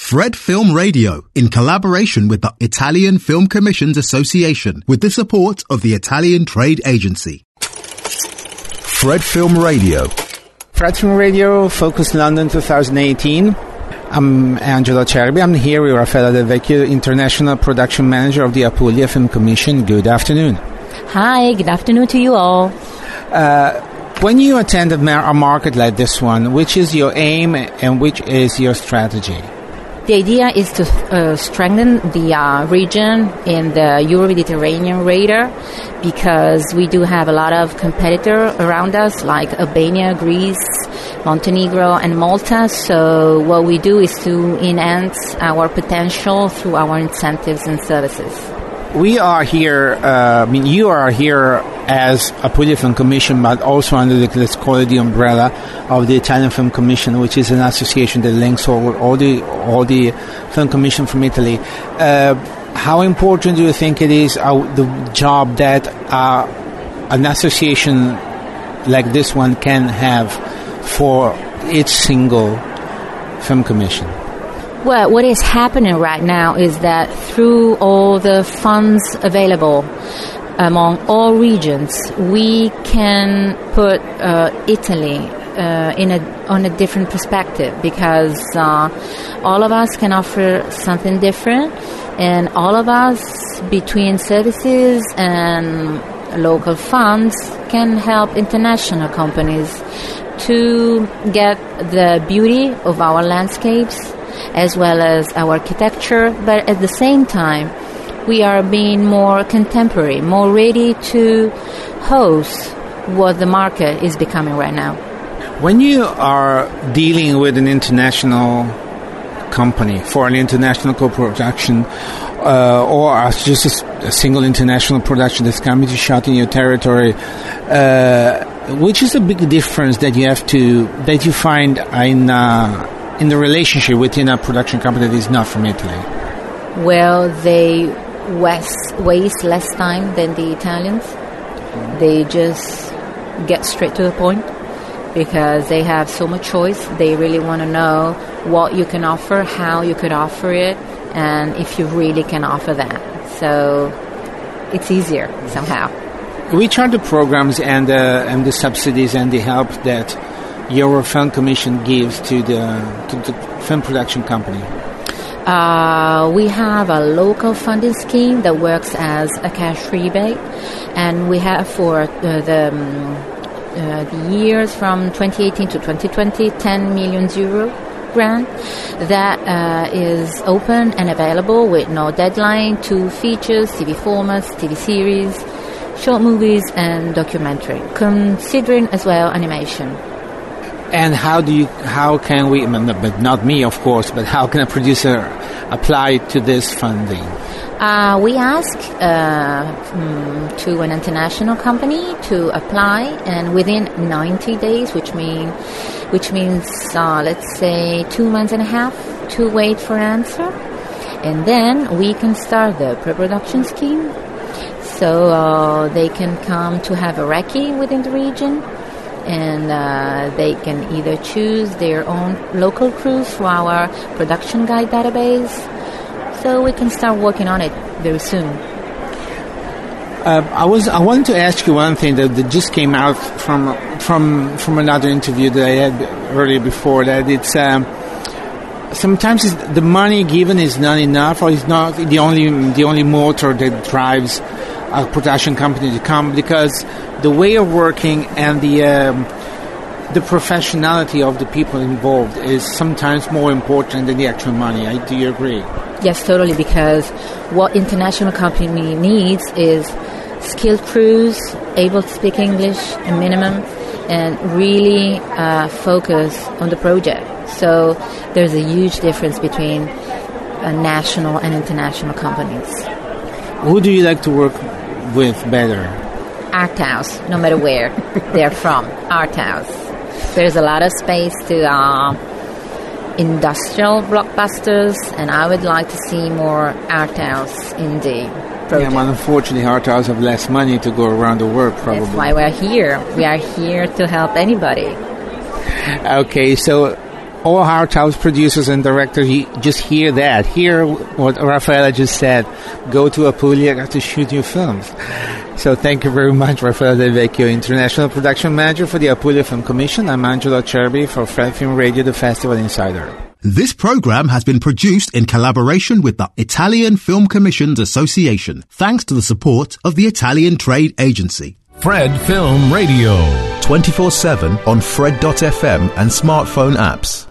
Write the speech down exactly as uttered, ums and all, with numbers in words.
Fred Film Radio, in collaboration with the Italian Film Commissions Association, with the support of the Italian Trade Agency. Fred Film Radio. Fred Film Radio, Focus London twenty eighteen. I'm Angelo Cerbi. I'm here with Raffaella Del Vecchio, International Production Manager of the Apulia Film Commission. Good afternoon. Hi, good afternoon to you all. Uh, when you attend a, mar- a market like this one, which is your aim and which is your strategy? The idea is to uh, strengthen the uh, region in the Euro-Mediterranean radar, because we do have a lot of competitors around us, like Albania, Greece, Montenegro, and Malta. So what we do is to enhance our potential through our incentives and services. We are here, uh, I mean, you are here as Apulia Film Commission, but also under the, let's call it the umbrella of the Italian Film Commission, which is an association that links all, all the all the film commission from Italy. Uh, how important do you think it is, uh, the job that uh, an association like this one can have for each single film commission? Well, what is happening right now is that through all the funds available among all regions, we can put uh, Italy uh, in a on a different perspective, because uh, all of us can offer something different, and all of us, between services and local funds, can help international companies to get the beauty of our landscapes as well as our architecture, but at the same time we are being more contemporary, more ready to host what the market is becoming right now. When you are dealing with an international company for an international co-production, uh, or as just a, a single international production that's coming to shot in your territory, uh, which is the big difference that you have to that you find in uh, in the relationship within a production company that is not from Italy? Well, they waste, waste less time than the Italians. They just get straight to the point, because they have so much choice. They really want to know what you can offer, how you could offer it, and if you really can offer that. So it's easier somehow. Which are the programs and the, and the subsidies and the help that your film commission gives to the to the film production company? Uh, we have a local funding scheme that works as a cash rebate, and we have for uh, the, um, uh, the years from twenty eighteen to twenty twenty, ten million euro grant that uh, is open and available with no deadline to features, T V formats, T V series, short movies, and documentary, considering as well animation. And how do you? How can we? But not me, of course. But how can a producer apply to this funding? Uh, we ask uh, mm, to an international company to apply, and within ninety days, which mean, which means uh, let's say two months and a half, to wait for an answer, and then we can start the pre-production scheme. So uh, they can come to have a recce within the region. And uh, they can either choose their own local crews through our production guide database. So we can start working on it very soon. Uh, I was I wanted to ask you one thing that, that just came out from from from another interview that I had earlier before, that it's um, sometimes it's, the money given is not enough, or is not the only the only motor that drives a production company to come, because the way of working and the um, the professionality of the people involved is sometimes more important than the actual money. I, do you agree? Yes, totally, because what international company needs is skilled crews, able to speak English, a minimum, and really uh, focus on the project. So there's a huge difference between uh, national and international companies. Who do you like to work with better? Art house, no matter where they're from. Art house. There's a lot of space to uh, industrial blockbusters, and I would like to see more art house in the project. Yeah, but unfortunately, art house have less money to go around the world, probably. That's why we're here. We are here to help anybody. Okay, so all art house producers and directors, you just hear that. Hear what Raffaella just said. Go to Apulia to shoot your films. So thank you very much, Raffaella Del Vecchio, International Production Manager for the Apulia Film Commission. I'm Angelo Cerbi for Fred Film Radio, the Festival Insider. This program has been produced in collaboration with the Italian Film Commissions Association, thanks to the support of the Italian Trade Agency. Fred Film Radio. twenty-four seven on Fred dot f m and smartphone apps.